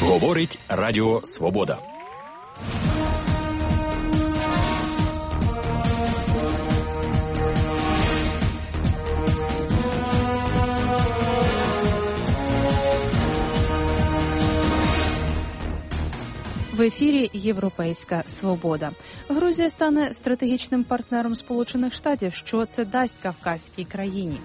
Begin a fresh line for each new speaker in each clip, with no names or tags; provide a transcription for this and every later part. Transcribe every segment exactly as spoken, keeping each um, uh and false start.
Говорить Радіо Свобода.
В ефірі «Європейська свобода». Грузія стане стратегічним партнером Сполучених Штатів. Що це дасть кавказькій країні?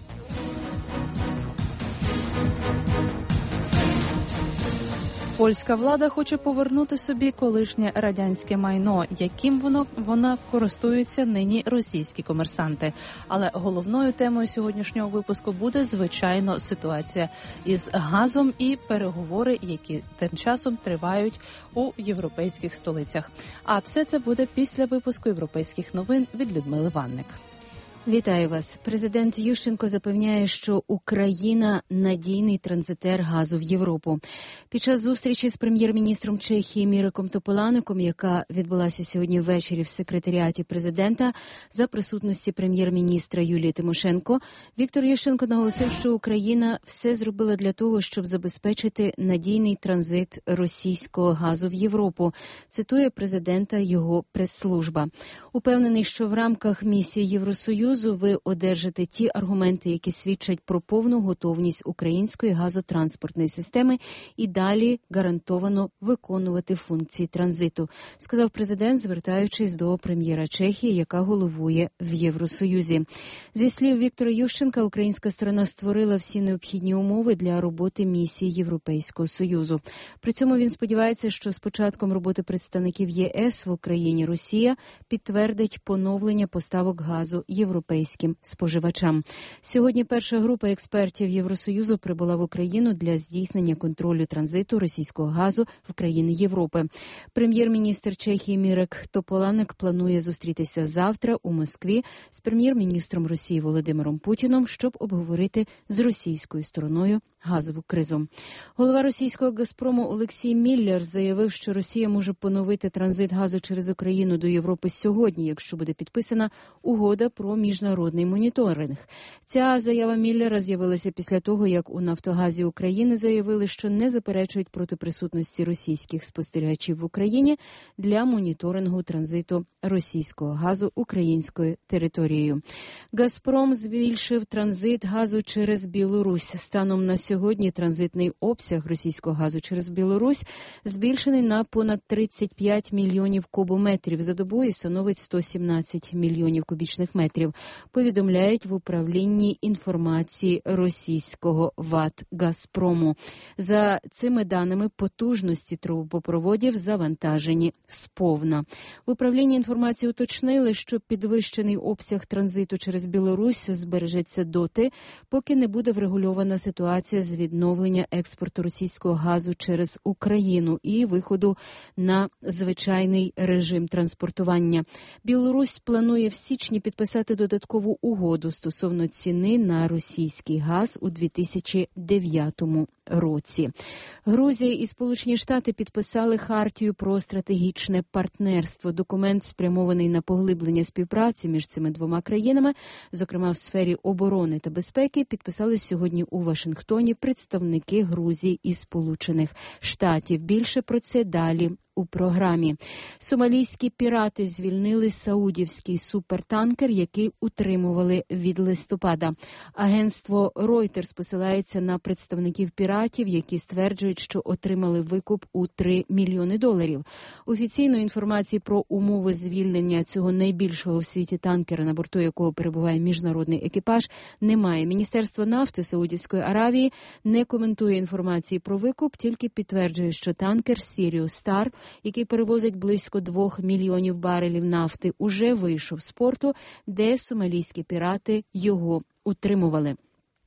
Польська влада хоче повернути собі колишнє радянське майно, яким воно вона користуються нині російські комерсанти. Але головною темою сьогоднішнього випуску буде, звичайно, ситуація із газом і переговори, які тим часом тривають у європейських столицях. А все це буде після випуску європейських новин від Людмили Ванник.
Вітаю вас. Президент Ющенко запевняє, що Україна – надійний транзитер газу в Європу. Під час зустрічі з прем'єр-міністром Чехії Міреком Тополаником, яка відбулася сьогодні ввечері в секретаріаті президента за присутності прем'єр-міністра Юлії Тимошенко, Віктор Ющенко наголосив, що Україна все зробила для того, щоб забезпечити надійний транзит російського газу в Європу. Цитує президента його прес-служба. Упевнений, що в рамках місії Євросоюзу ви одержите ті аргументи, які свідчать про повну готовність української газотранспортної системи і далі гарантовано виконувати функції транзиту, сказав президент, звертаючись до прем'єра Чехії, яка головує в Євросоюзі. Зі слів Віктора Ющенка, українська сторона створила всі необхідні умови для роботи місії Європейського Союзу. При цьому він сподівається, що з початком роботи представників ЄС в Україні Росія підтвердить поновлення поставок газу європейським споживачам. Сьогодні перша група експертів Євросоюзу прибула в Україну для здійснення контролю транзиту російського газу в країни Європи. Прем'єр-міністр Чехії Мірек Тополаник планує зустрітися завтра у Москві з прем'єр-міністром Росії Володимиром Путіном, щоб обговорити з російською стороною газову кризу. Голова російського «Газпрому» Олексій Міллер заявив, що Росія може поновити транзит газу через Україну до Європи сьогодні, якщо буде підписана угода про міжнародний моніторинг. Ця заява Міллера з'явилася після того, як у «Нафтогазі України» заявили, що не заперечують проти присутності російських спостерігачів в Україні для моніторингу транзиту російського газу українською територією. «Газпром» збільшив транзит газу через Білорусь. Станом на сьогодні транзитний обсяг російського газу через Білорусь збільшений на понад тридцять п'ять мільйонів кубометрів за добу і становить сто сімнадцять мільйонів кубічних метрів, повідомляють в управлінні інформації російського ВАТ «Газпрому». За цими даними, потужності трубопроводів завантажені сповна. В управлінні інформації уточнили, що підвищений обсяг транзиту через Білорусь збережеться доти, поки не буде врегульована ситуація з відновлення експорту російського газу через Україну і виходу на звичайний режим транспортування. Білорусь планує в січні підписати додаткову угоду стосовно ціни на російський газ у дві тисячі дев'ятому році. Грузія і Сполучені Штати підписали хартію про стратегічне партнерство. Документ спрямований на поглиблення співпраці між цими двома країнами, зокрема в сфері оборони та безпеки, підписали сьогодні у Вашингтоні представники Грузії і Сполучених Штатів. Більше про це далі у програмі. Сомалійські пірати звільнили саудівський супертанкер, який утримували від листопада. Агентство Reuters посилається на представників піратів, які стверджують, що отримали викуп у три мільйони доларів. Офіційної інформації про умови звільнення цього найбільшого в світі танкера, на борту якого перебуває міжнародний екіпаж, немає. Міністерство нафти Саудівської Аравії не коментує інформації про викуп, тільки підтверджує, що танкер Sirius Star, який перевозить близько двох мільйонів барелів нафти, уже вийшов з порту, де сомалійські пірати його утримували.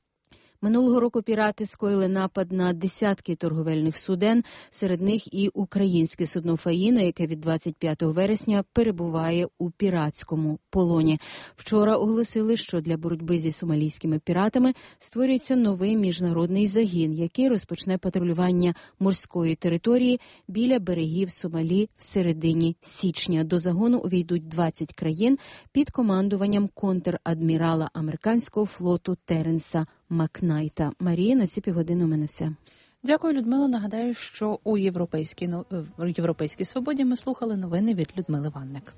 Минулого року пірати скоїли напад на десятки торговельних суден, серед них і українське судно «Фаїна», яке від двадцять п'ятого вересня перебуває у піратському полоні. Вчора оголосили, що для боротьби зі сомалійськими піратами створюється новий міжнародний загін, який розпочне патрулювання морської території біля берегів Сомалі в середині січня. До загону увійдуть двадцять країн під командуванням контр-адмірала американського флоту Теренса Макнайта. Марія, на ці півгодини у мене все.
Дякую, Людмила. Нагадаю, що у Європейській, у Європейській Свободі ми слухали новини від Людмили Ванник.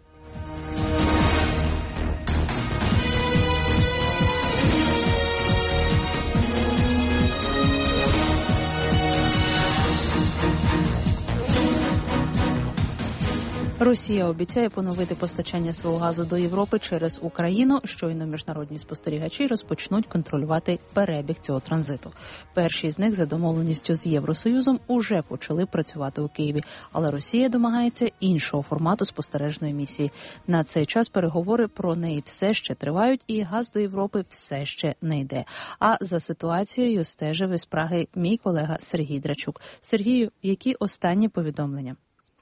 Росія обіцяє поновити постачання свого газу до Європи через Україну. Щойно міжнародні спостерігачі розпочнуть контролювати перебіг цього транзиту. Перші з них за домовленістю з Євросоюзом уже почали працювати у Києві, але Росія домагається іншого формату спостережної місії. На цей час переговори про неї все ще тривають, і газ до Європи все ще не йде. А за ситуацією стежив із Праги мій колега Сергій Драчук. Сергію, які останні повідомлення?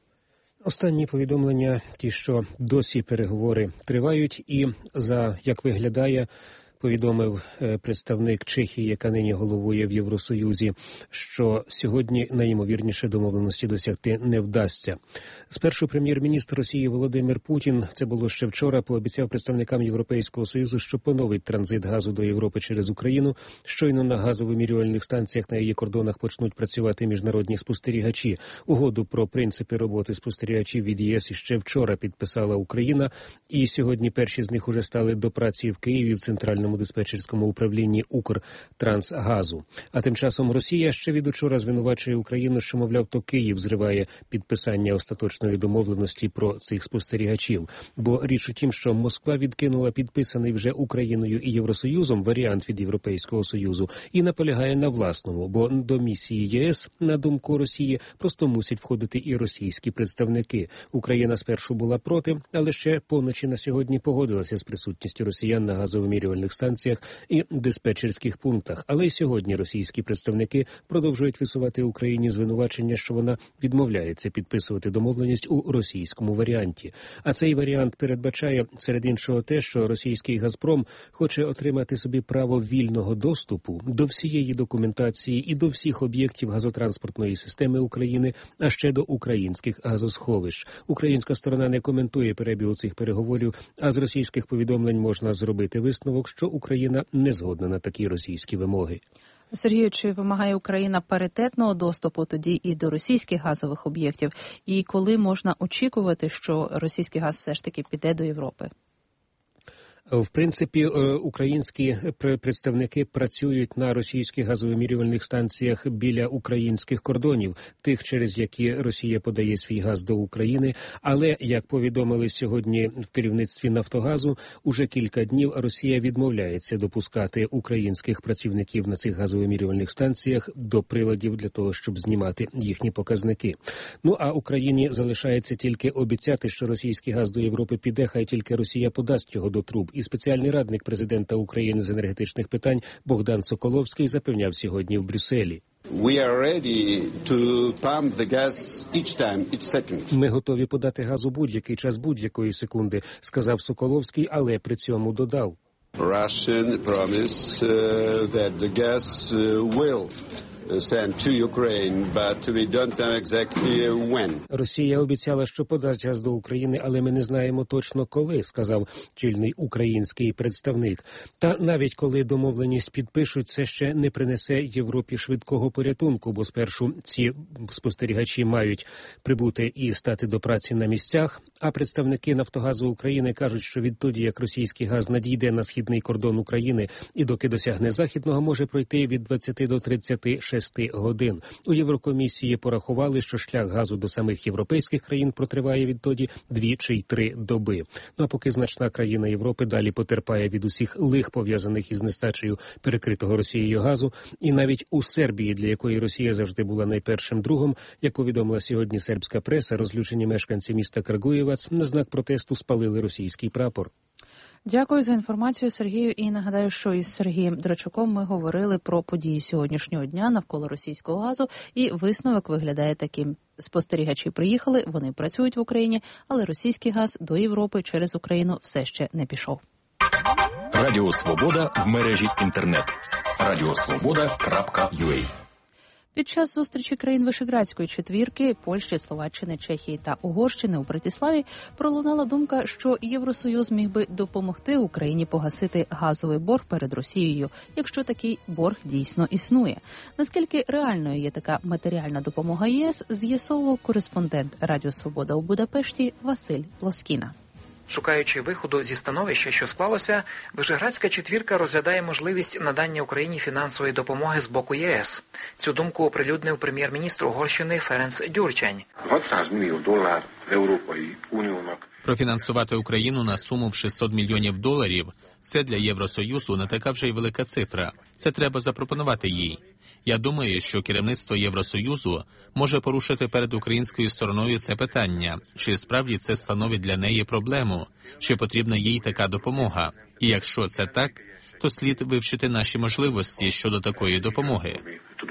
Останні повідомлення – ті, що досі переговори тривають, і, за як виглядає, повідомив представник Чехії, яка нині головує в Євросоюзі, що сьогодні найімовірніше домовленості досягти не вдасться. Спершу прем'єр-міністр Росії Володимир Путін, це було ще вчора, пообіцяв представникам Європейського Союзу, що поновить транзит газу до Європи через Україну. Щойно на газовимірювальних станціях на її кордонах почнуть працювати міжнародні спостерігачі. Угоду про принципи роботи спостерігачів від ЄС ще вчора підписала Україна, і сьогодні перші з них уже стали до праці в Києві в Центральному диспетчерському управлінні Укртрансгазу. А тим часом Росія ще від учора звинувачує Україну, що, мовляв, то Київ зриває підписання остаточної домовленості про цих спостерігачів. Бо річ у тім, що Москва відкинула підписаний вже Україною і Євросоюзом варіант від Європейського Союзу і наполягає на власному, бо до місії ЄС, на думку Росії, просто мусять входити і російські представники. Україна спершу була проти, але ще поночі на сьогодні погодилася з присутністю росіян на газовимірювальних станціях і диспетчерських пунктах. Але й сьогодні російські представники продовжують висувати Україні звинувачення, що вона відмовляється підписувати домовленість у російському варіанті. А цей варіант передбачає, серед іншого, те, що російський «Газпром» хоче отримати собі право вільного доступу до всієї документації і до всіх об'єктів газотранспортної системи України, а ще до українських газосховищ. Українська сторона не коментує перебігу цих переговорів, а з російських повідомлень можна зробити висновок, що Україна не згодна на такі російські вимоги.
Сергію, чи вимагає Україна паритетного доступу тоді і до російських газових об'єктів? І коли можна очікувати, що російський газ все ж таки піде до Європи?
В принципі, українські представники працюють на російських газовимірювальних станціях біля українських кордонів, тих, через які Росія подає свій газ до України. Але, як повідомили сьогодні в керівництві «Нафтогазу», уже кілька днів Росія відмовляється допускати українських працівників на цих газовимірювальних станціях до приладів для того, щоб знімати їхні показники. Ну, а Україні залишається тільки обіцяти, що російський газ до Європи піде, хай тільки Росія подасть його до труб. І спеціальний радник президента України з енергетичних питань Богдан Соколовський запевняв сьогодні в Брюсселі. Ми готові подати газу будь-який час будь-якої секунди, сказав Соколовський, але при цьому додав.
Russian promise uh, that the gas uh, will send to Ukraine, but we don't know exactly when.
Росія обіцяла, що подасть газ до України, але ми не знаємо точно коли, сказав чільний український представник. Та навіть коли домовленість підпишуть, це ще не принесе Європі швидкого порятунку, бо спершу ці спостерігачі мають прибути і стати до праці на місцях, а представники «Нафтогазу» України кажуть, що відтоді, як російський газ надійде на східний кордон України і доки досягне західного, може пройти від двадцяти до тридцяти шести годин. У Єврокомісії порахували, що шлях газу до самих європейських країн протриває відтоді дві чи й три доби. Ну а поки значна країна Європи далі потерпає від усіх лих, пов'язаних із нестачею перекритого Росією газу, і навіть у Сербії, для якої Росія завжди була найпершим другом, як повідомила сьогодні сербська преса, розлючені мешканці міста Крагуєвац на знак протесту спалили російський прапор.
Дякую за інформацію, Сергію. І нагадаю, що із Сергієм Драчуком ми говорили про події сьогоднішнього дня навколо російського газу, і висновок виглядає таким. Спостерігачі приїхали, вони працюють в Україні, але російський газ до Європи через Україну все ще не пішов.
Радіо Свобода в мережі інтернет. радіо свобода крапка ю а
Під час зустрічі країн Вишеградської четвірки – Польщі, Словаччини, Чехії та Угорщини у Братиславі пролунала думка, що Євросоюз міг би допомогти Україні погасити газовий борг перед Росією, якщо такий борг дійсно існує. Наскільки реальною є така матеріальна допомога ЄС, з'ясовував кореспондент Радіо Свобода у Будапешті Василь Плоскіна.
Шукаючи виходу зі становища, що склалося, Вишеградська четвірка розглядає можливість надання Україні фінансової допомоги з боку ЄС. Цю думку оприлюднив прем'єр-міністр Угорщини Ференц Gyurcsány.
hatszáz millió dollár Európai Uniónak.
Профінансувати Україну на суму в шістсот мільйонів доларів – це для Євросоюзу не така вже й велика цифра. Це треба запропонувати їй. Я думаю, що керівництво Євросоюзу може порушити перед українською стороною це питання, чи справді це становить для неї проблему, чи потрібна їй така допомога. І якщо це так, то слід вивчити наші можливості щодо такої допомоги.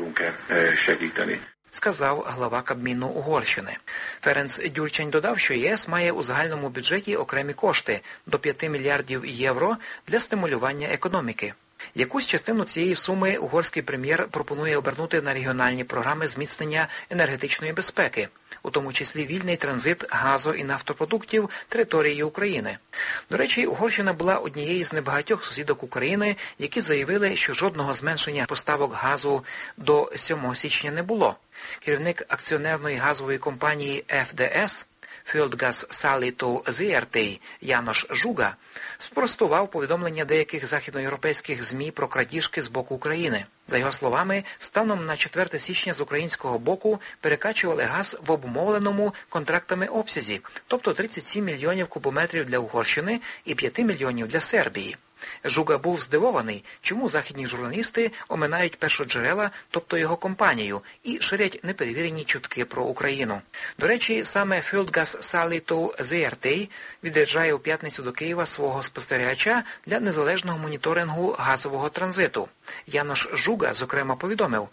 Сказав глава Кабміну Угорщини. Ференц Gyurcsány додав, що ЄС має у загальному бюджеті окремі кошти – до п'яти мільярдів євро для стимулювання економіки. Якусь частину цієї суми угорський прем'єр пропонує обернути на регіональні програми зміцнення енергетичної безпеки, у тому числі вільний транзит газу і нафтопродуктів територією України. До речі, Угорщина була однією з небагатьох сусідок України, які заявили, що жодного зменшення поставок газу до сьомого січня не було. Керівник акціонерної газової компанії еф де ес Földgázszállító зет ер те János Zsuga спростував повідомлення деяких західноєвропейських ЗМІ про крадіжки з боку України. За його словами, станом на четверте січня з українського боку перекачували газ в обумовленому контрактами обсязі, тобто тридцять сім мільйонів кубометрів для Угорщини і п'ять мільйонів для Сербії. Жуга був здивований, чому західні журналісти оминають першоджерела, тобто його компанію, і ширять неперевірені чутки про Україну. До речі, саме Földgázszállító зет ер те відряджає у п'ятницю до Києва свого спостерігача для незалежного моніторингу газового транзиту. Янош Жуга, зокрема, повідомив: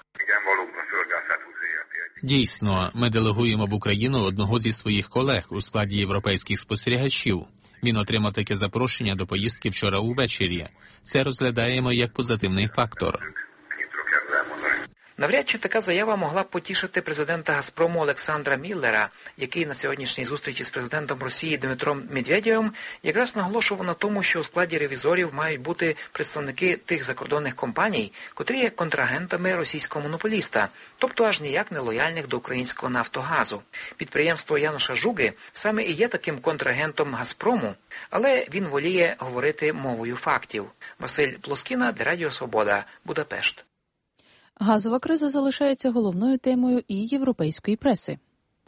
Дійсно, ми делегуємо в Україну одного зі своїх колег у складі європейських спостерігачів. Він отримав таке запрошення до поїздки вчора увечері. Це розглядаємо як позитивний фактор.
Навряд чи така заява могла б потішити президента «Газпрому» Олександра Міллера, який на сьогоднішній зустрічі з президентом Росії Дмитром Медведєвим якраз наголошував на тому, що у складі ревізорів мають бути представники тих закордонних компаній, котрі є контрагентами російського монополіста, тобто аж ніяк не лояльних до українського нафтогазу. Підприємство Яноша Жуги саме і є таким контрагентом «Газпрому», але він воліє говорити мовою фактів. Василь Плоскіна для Радіо Свобода, Будапешт.
Газова криза залишається головною темою і європейської преси.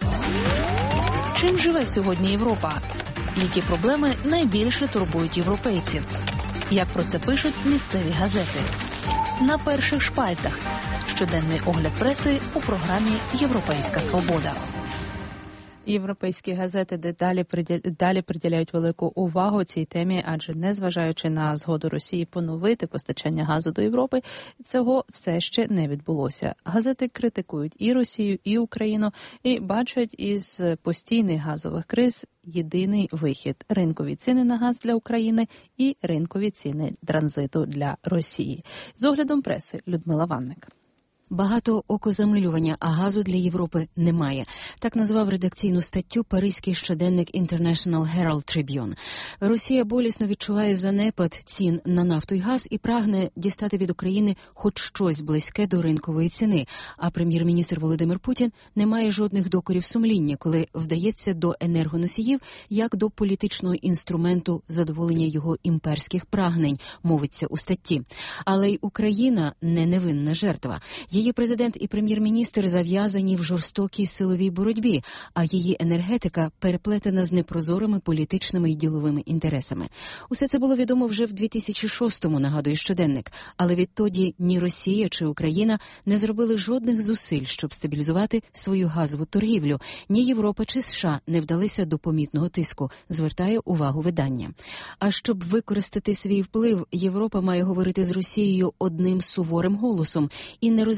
Чим живе сьогодні Європа? Які проблеми найбільше турбують європейців? Як про це пишуть місцеві газети? На перших шпальтах. Щоденний огляд преси у програмі «Європейська свобода». Європейські газети дедалі далі приділяють велику увагу цій темі, адже незважаючи на згоду Росії поновити постачання газу до Європи, цього все ще не відбулося. Газети критикують і Росію, і Україну, і бачать із постійних газових криз єдиний вихід – ринкові ціни на газ для України і ринкові ціни транзиту для Росії. З оглядом преси Людмила Ванник.
Багато окозамилювання, а газу для Європи немає. Так назвав редакційну статтю паризький щоденник International Herald Tribune. Росія болісно відчуває занепад цін на нафту і газ і прагне дістати від України хоч щось близьке до ринкової ціни. А прем'єр-міністр Володимир Путін не має жодних докорів сумління, коли вдається до енергоносіїв як до політичного інструменту задоволення його імперських прагнень, мовиться у статті. Але й Україна не невинна жертва. Її президент і прем'єр-міністр зав'язані в жорстокій силовій боротьбі, а її енергетика переплетена з непрозорими політичними і діловими інтересами. Усе це було відомо вже в дві тисячі шостому, нагадує щоденник. Але відтоді ні Росія чи Україна не зробили жодних зусиль, щоб стабілізувати свою газову торгівлю. Ні Європа чи США не вдалися до помітного тиску, звертає увагу видання. А щоб використати свій вплив, Європа має говорити з Росією одним суворим голосом і не розбивати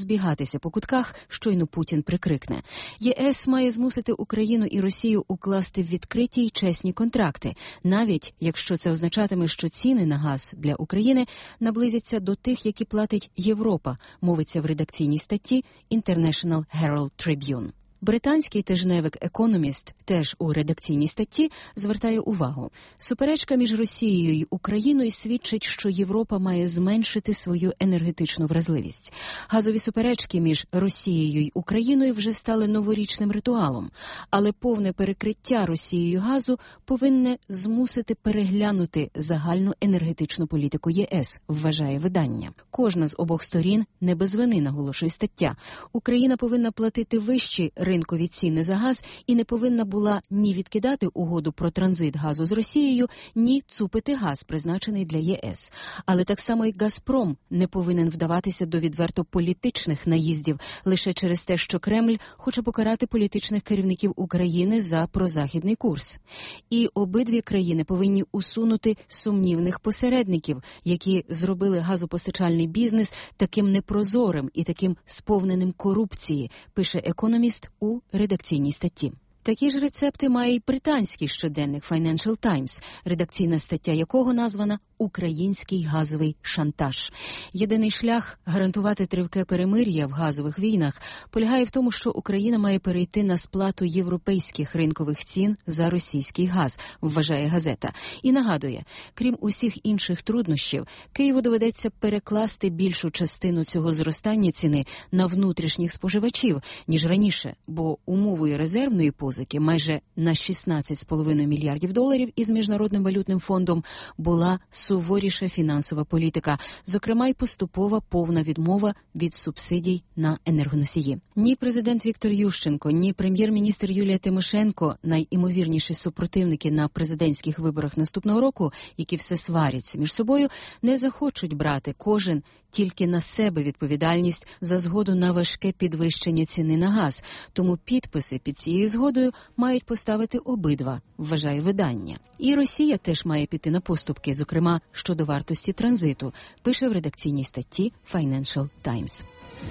розбігатися по кутках, щойно Путін прикрикне. ЄС має змусити Україну і Росію укласти відкриті й чесні контракти, навіть якщо це означатиме, що ціни на газ для України наблизяться до тих, які платить Європа, мовиться в редакційній статті International Herald Tribune. Британський тижневик «Економіст» теж у редакційній статті звертає увагу. Суперечка між Росією і Україною свідчить, що Європа має зменшити свою енергетичну вразливість. Газові суперечки між Росією і Україною вже стали новорічним ритуалом. Але повне перекриття Росією газу повинне змусити переглянути загальну енергетичну політику ЄС, вважає видання. Кожна з обох сторін не без вини, наголошує стаття. Україна повинна платити вищі ринкові ціни за газ і не повинна була ні відкидати угоду про транзит газу з Росією, ні цупити газ, призначений для ЄС. Але так само і «Газпром» не повинен вдаватися до відверто політичних наїздів лише через те, що Кремль хоче покарати політичних керівників України за прозахідний курс. І обидві країни повинні усунути сумнівних посередників, які зробили газопостачальний бізнес таким непрозорим і таким сповненим корупції, пише «Економіст» у редакційній статті. Такі ж рецепти має й британський щоденник Financial Times, редакційна стаття якого названа «Український газовий шантаж». Єдиний шлях гарантувати тривке перемир'я в газових війнах полягає в тому, що Україна має перейти на сплату європейських ринкових цін за російський газ, вважає газета. І нагадує, крім усіх інших труднощів, Києву доведеться перекласти більшу частину цього зростання ціни на внутрішніх споживачів, ніж раніше, бо умовою резервної позики майже на шістнадцять з половиною мільярдів доларів із Міжнародним валютним фондом була суворіша фінансова політика, зокрема й поступова повна відмова від субсидій на енергоносії. Ні президент Віктор Ющенко, ні прем'єр-міністр Юлія Тимошенко, найімовірніші супротивники на президентських виборах наступного року, які все сваряться між собою, не захочуть брати кожен тільки на себе відповідальність за згоду на важке підвищення ціни на газ. Тому підписи під цією згодою мають поставити обидва, вважає видання. І Росія теж має піти на поступки, зокрема щодо вартості транзиту, пише в редакційній статті Financial Times.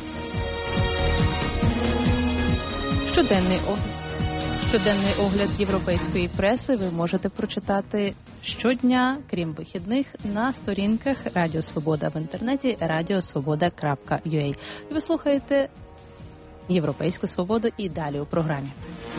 Щоденний огляд. Щоденний огляд європейської преси ви можете прочитати щодня, крім вихідних, на сторінках Радіо Свобода в інтернеті радіосвобода крапка ю а. Ви слухаєте Європейську свободу і далі у програмі.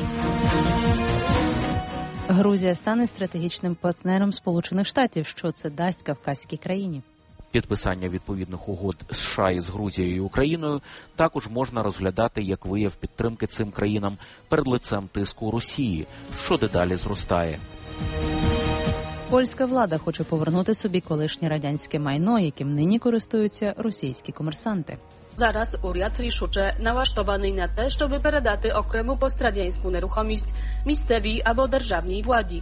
Грузія стане стратегічним партнером Сполучених Штатів. Що це дасть кавказькій країні?
Підписання відповідних угод США із Грузією і Україною також можна розглядати як вияв підтримки цим країнам перед лицем тиску Росії, що дедалі зростає.
Польська влада хоче повернути собі колишнє радянське майно, яким нині користуються російські комерсанти.
Зараз уряд рішуче налаштований на те, щоб передати окрему пострадянську нерухомість місцевій або державній владі.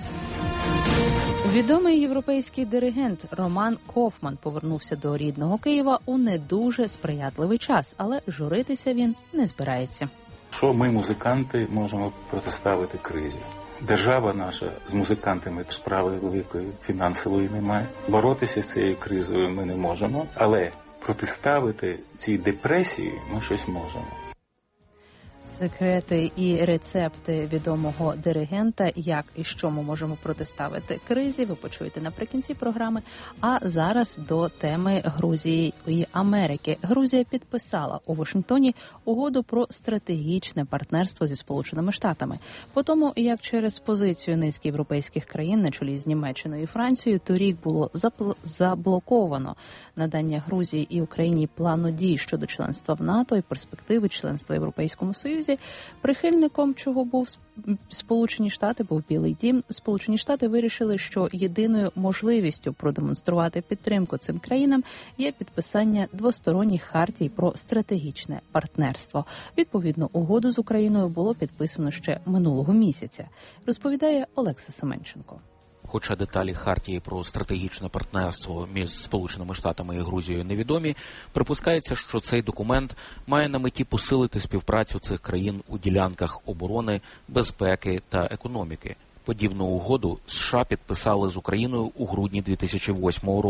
Відомий європейський диригент Роман Кофман повернувся до рідного Києва у не дуже сприятливий час, але журитися він не збирається.
Що ми, музиканти, можемо протиставити кризі? Держава наша з музикантами справи великої фінансової немає. Боротися з цією кризою ми не можемо, але протиставити цій депресії ми щось можемо.
Секрети і рецепти відомого диригента, як і що ми можемо протиставити кризі, ви почуєте наприкінці програми. А зараз до теми Грузії і Америки. Грузія підписала у Вашингтоні угоду про стратегічне партнерство зі Сполученими Штатами. По тому, як через позицію низки європейських країн на чолі з Німеччиною і Францією торік було запл- заблоковано надання Грузії і Україні плану дій щодо членства в НАТО і перспективи членства в Європейському Союзі, прихильником чого був Сполучені Штати, був Білий дім. Сполучені Штати вирішили, що єдиною можливістю продемонструвати підтримку цим країнам є підписання двосторонніх хартій про стратегічне партнерство. Відповідну угоду з Україною було підписано ще минулого місяця, розповідає Олекса Семенченко.
Хоча деталі хартії про стратегічне партнерство між Сполученими Штатами і Грузією невідомі, припускається, що цей документ має на меті посилити співпрацю цих країн у ділянках оборони, безпеки та економіки. Подібну угоду США підписали з Україною у грудні дві тисячі восьмого року.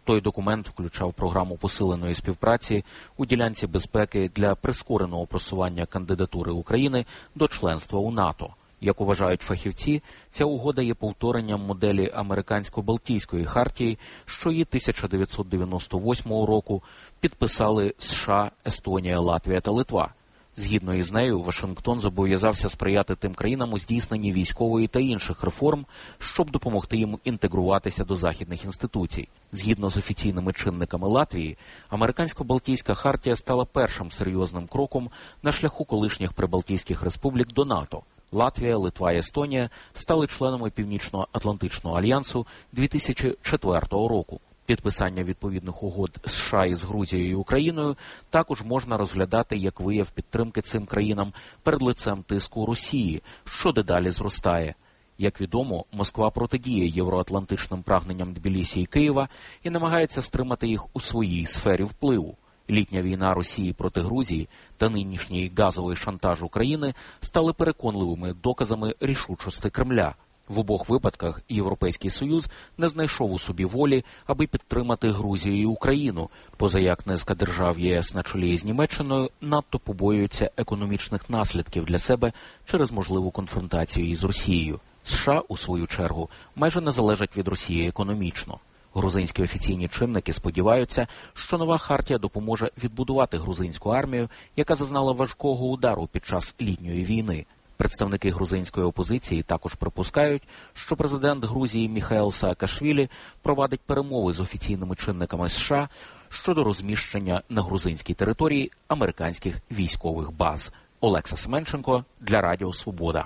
Той документ включав програму посиленої співпраці у ділянці безпеки для прискореного просування кандидатури України до членства у НАТО. Як вважають фахівці, ця угода є повторенням моделі американсько-балтійської хартії, що її тисяча дев'ятсот дев'яносто восьмого року підписали США, Естонія, Латвія та Литва. Згідно із нею, Вашингтон зобов'язався сприяти тим країнам у здійсненні військової та інших реформ, щоб допомогти їм інтегруватися до західних інституцій. Згідно з офіційними чинниками Латвії, американсько-балтійська хартія стала першим серйозним кроком на шляху колишніх прибалтійських республік до НАТО. Латвія, Литва і Естонія стали членами Північно-Атлантичного альянсу дві тисячі четвертого року. Підписання відповідних угод США із Грузією і Україною також можна розглядати як вияв підтримки цим країнам перед лицем тиску Росії, що дедалі зростає. Як відомо, Москва протидіє євроатлантичним прагненням Тбілісі і Києва і намагається стримати їх у своїй сфері впливу. Літня війна Росії проти Грузії та нинішній газовий шантаж України стали переконливими доказами рішучості Кремля. В обох випадках Європейський Союз не знайшов у собі волі, аби підтримати Грузію і Україну, позаяк низка держав ЄС на чолі з Німеччиною надто побоюються економічних наслідків для себе через можливу конфронтацію із Росією. США, у свою чергу, майже не залежать від Росії економічно. Грузинські офіційні чинники сподіваються, що нова хартія допоможе відбудувати грузинську армію, яка зазнала важкого удару під час літньої війни. Представники грузинської опозиції також припускають, що президент Грузії Міхаел Саакашвілі провадить перемови з офіційними чинниками США щодо розміщення на грузинській території американських військових баз. Олекса Семенченко для Радіо Свобода.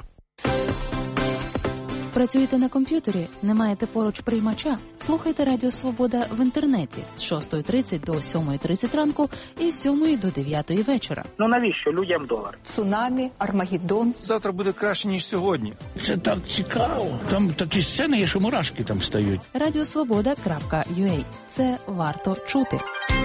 Працюєте на комп'ютері? Не маєте поруч приймача? Слухайте Радіо Свобода в інтернеті з шостої тридцять до сьомої тридцять ранку і з сьомої до дев'ятої вечора.
Ну навіщо людям долар?
Цунамі, Армагеддон.
Завтра буде краще, ніж сьогодні.
Це так цікаво. Там такі сцени є, що мурашки там стають.
радіосвобода крапка ю а. Це варто чути.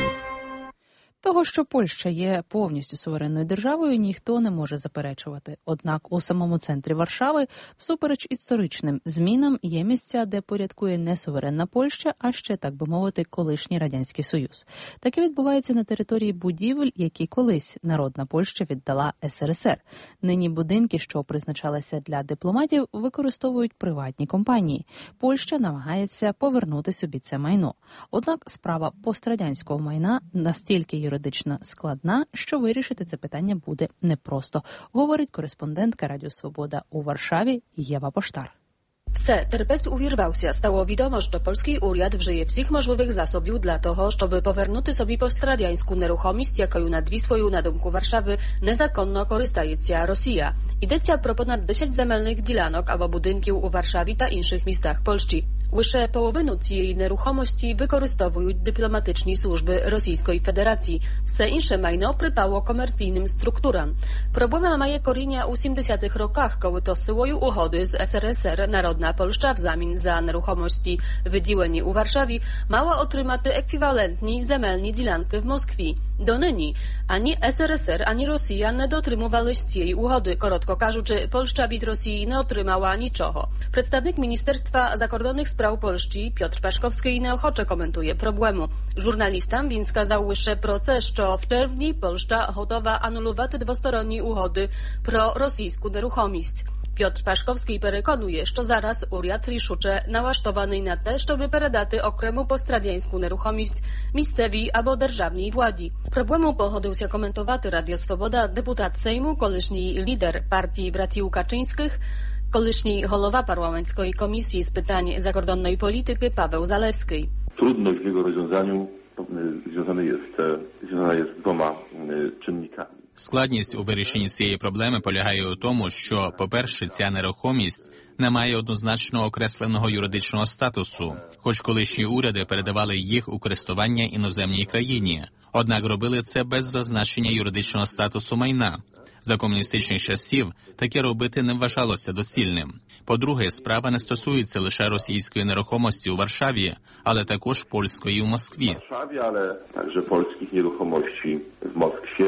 Того, що Польща є повністю суверенною державою, ніхто не може заперечувати. Однак у самому центрі Варшави, всупереч історичним змінам, є місця, де порядкує не суверенна Польща, а ще, так би мовити, колишній Радянський Союз. Таке відбувається на території будівель, які колись народна Польща віддала ес ер ес ер. Нині будинки, що призначалися для дипломатів, використовують приватні компанії. Польща намагається повернути собі це майно. Однак справа пострадянського майна настільки є юридично складна, що вирішити це питання буде непросто, говорить кореспондентка Радіо Свобода у Варшаві Єва Поштар.
Все, терпець увірвався. Стало відомо, що польський уряд вжиє всіх можливих засобів для того, щоб повернути собі пострадянську нерухомість, якою на свою, на думку Варшави, незаконно користається Росія. Йдеться про понад десять земельних ділянок або будинків у Варшаві та інших містах Польщі. Лише половину цієї нерухомості використовують дипломатичні служби Російської Федерації. Все інше майно припало комерційним структурам. Проблем має коріння у сімдесятих роках, коли то силою угоди з ес ер ес ер Народна Польща взамін за нерухомості, виділені у Варшаві, мала отримати еквівалентні земельні ділянки в Москві. Донині ані ес ер ес ер, ані Росія не дотримувались цієї угоди. Коротко кажучи, Польща від Росії не отримała нічого. Представник Ministerstwa Zakordonnych Spraw Polski Piotr Paszkowski неохоче коментує проблему. Журналістам він сказав лише про це, що в червні Польща готова анулювати двосторонні угоди про російську нерухомість. Piotr Paszkowski переконує, що зараз уряд рішуче налаштований на те, щоб передати окрему пострадянську нерухомість місцевій або державній владі. Проблему погодився коментувати Радіо Свобода депутат Sejmu, колишній лідер партії братів Kaczyńskich, колишній голова парламентської комісії з питань закордонної політики Paweł Zalewski.
Trudność w jego rozwiązaniu związana jest, związana jest z dwoma czynnikami.
Складність у вирішенні цієї проблеми полягає у тому, що, по-перше, ця нерухомість не має однозначно окресленого юридичного статусу, хоч колишні уряди передавали їх у користування іноземній країні, однак робили це без зазначення юридичного статусу майна. За комуністичних часів таке робити не вважалося доцільним. По-друге, справа не стосується лише російської нерухомості у Варшаві, але також польської у Москві.
В Варшаві, але також польських нерухомості в Москві.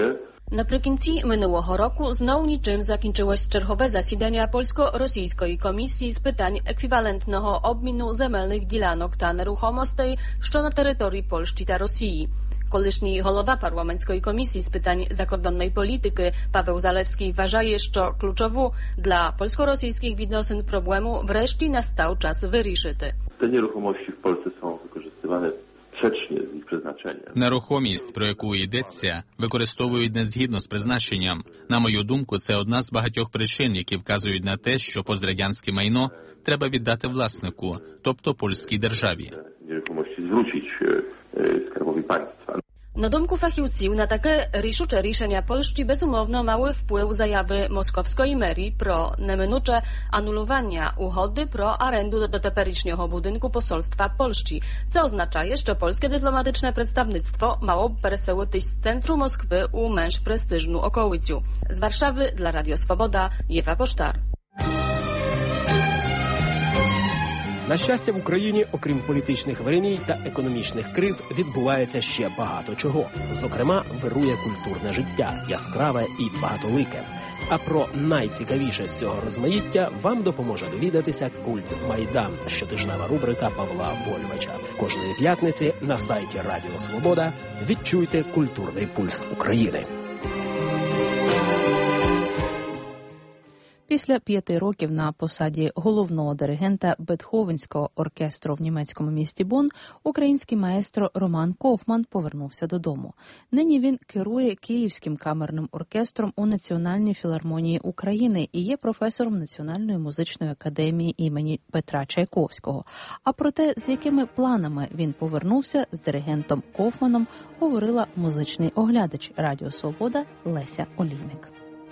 Наприкінці минулого року знову нічим закінчилось чергове засідання польсько-російської комісії з питань еквівалентного обміну земельних ділянок та нерухомостей, що на території Польщі та Росії. Колишній голова парламентської комісії з питань закордонної політики Paweł Zalewski вважає, що ключову для польсько-російських відносин проблему врешті настав час вирішити.
Te nieruchomości w Polsce są wykorzystywane sprzecznie z ich przeznaczeniem.
Нерухомість, про яку йдеться, використовують не згідно з призначенням. На мою думку, це одна з багатьох причин, які вказують на те, що пострадянське майно треба віддати власнику, тобто польській державі.
Nieruchomości zwrócić skarbowi państwa.
Na думку фахівців, на таке рішуче рішення Польщі безумовно мали вплив заяви московської мерії про неминуче анулювання угоди про оренду до теперішнього будинку посольства Польщі. Це означає, що польське дипломатичне представництво мало б переселитись з центру Москви у менш престижну околицю. З Варшави для Радіо Свобода Єва Поштар.
На щастя, в Україні, окрім політичних вириній та економічних криз, відбувається ще багато чого. Зокрема, вирує культурне життя, яскраве і багатолике. А про найцікавіше з цього розмаїття вам допоможе довідатися «Культ Майдан» – щотижнева рубрика Павла Вольвача. Кожної п'ятниці на сайті Радіо Свобода відчуйте культурний пульс України.
Після п'яти років на посаді головного диригента Бетховенського оркестру в німецькому місті Бонн український маестро Роман Кофман повернувся додому. Нині він керує Київським камерним оркестром у Національній філармонії України і є професором Національної музичної академії імені Петра Чайковського. А про те, з якими планами він повернувся з диригентом Кофманом, говорила музичний оглядач Радіо Свобода Леся Олійник.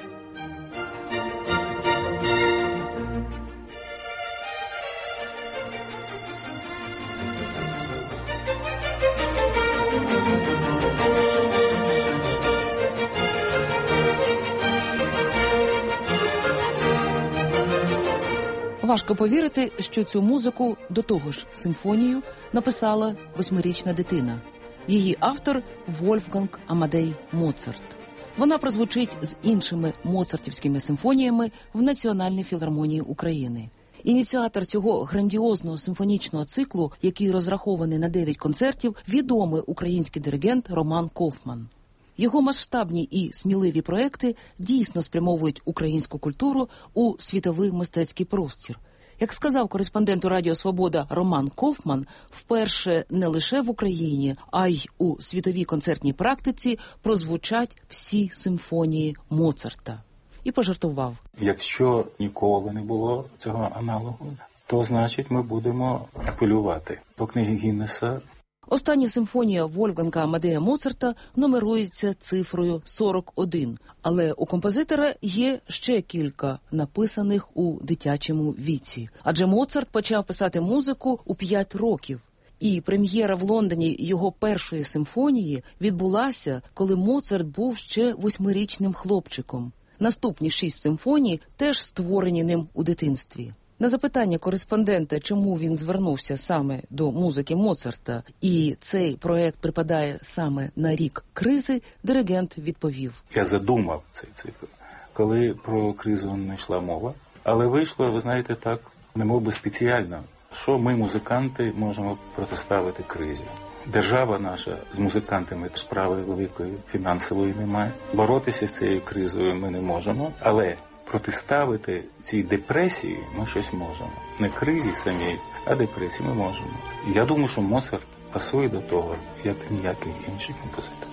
Важко повірити, що цю музику, до того ж симфонію, написала восьмирічна дитина. Її автор – Вольфганг Амадей Моцарт. Вона прозвучить з іншими моцартівськими симфоніями в Національній філармонії України. Ініціатор цього грандіозного симфонічного циклу, який розрахований на дев'ять концертів, відомий український диригент Роман Кофман. Його масштабні і сміливі проекти дійсно спрямовують українську культуру у світовий мистецький простір. Як сказав кореспонденту Радіо Свобода Роман Кофман, вперше не лише в Україні, а й у світовій концертній практиці прозвучать всі симфонії Моцарта. І пожартував.
Якщо ніколи не було цього аналогу, то значить ми будемо апелювати до книги Гіннеса.
Остання симфонія Вольфганга Амадея Моцарта нумерується цифрою сорок один, але у композитора є ще кілька написаних у дитячому віці. Адже Моцарт почав писати музику у п'ять років. І прем'єра в Лондоні його першої симфонії відбулася, коли Моцарт був ще восьмирічним хлопчиком. Наступні шість симфоній теж створені ним у дитинстві. На запитання кореспондента, чому він звернувся саме до музики Моцарта, і цей проект припадає саме на рік кризи, диригент відповів.
Я задумав цей цикл, коли про кризу не йшла мова, але вийшло, ви знаєте, так, немов би спеціально, що ми, музиканти, можемо протиставити кризі. Держава наша з музикантами справи великої фінансової немає. Боротися з цією кризою ми не можемо, але протиставити цій депресії ми щось можемо. Не кризі самій, а депресії ми можемо. І я думаю, що Моцарт пасує до того, як ніякий інший композитор.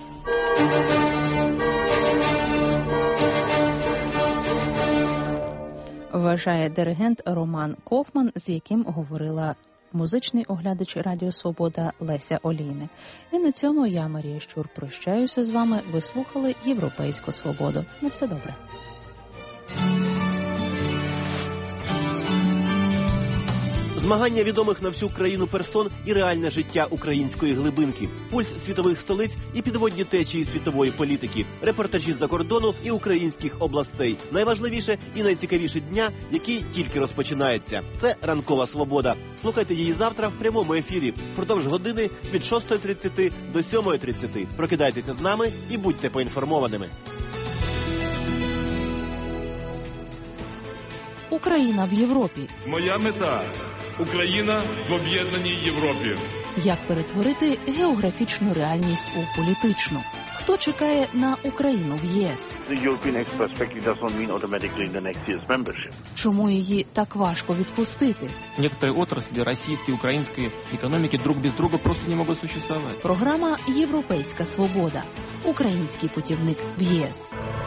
Вважає диригент Роман Кофман, з яким говорила музичний оглядач Радіо Свобода Леся Олійник. І на цьому я, Марія Щур, прощаюся з вами. Ви слухали Європейську Свободу. На все добре.
Змагання відомих на всю країну персон і реальне життя української глибинки, пульс світових столиць і підводні течії світової політики, репортажі з-за кордону і українських областей. Найважливіше і найцікавіше дня, який тільки розпочинається. Це «Ранкова Свобода». Слухайте її завтра в прямому ефірі. Впродовж години від шостої тридцять до сьомої тридцять. Прокидайтеся з нами і будьте поінформованими.
Україна в Європі.
Моя мета – Україна в об'єднаній Європі.
Як перетворити географічну реальність у політичну? Хто чекає на Україну в ЄС? Чому її так важко відпустити?
Некоторые отрасли российской и украинской экономики друг без друга просто не могут существовать.
Програма «Європейська свобода». Український путівник в ЄС.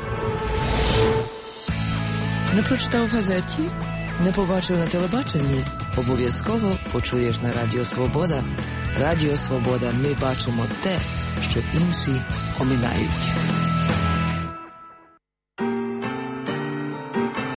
Не прочитав в газеті? Не побачив на телебаченні? Обов'язково почуєш на Радіо Свобода. Радіо Свобода. Ми бачимо те, що інші оминають.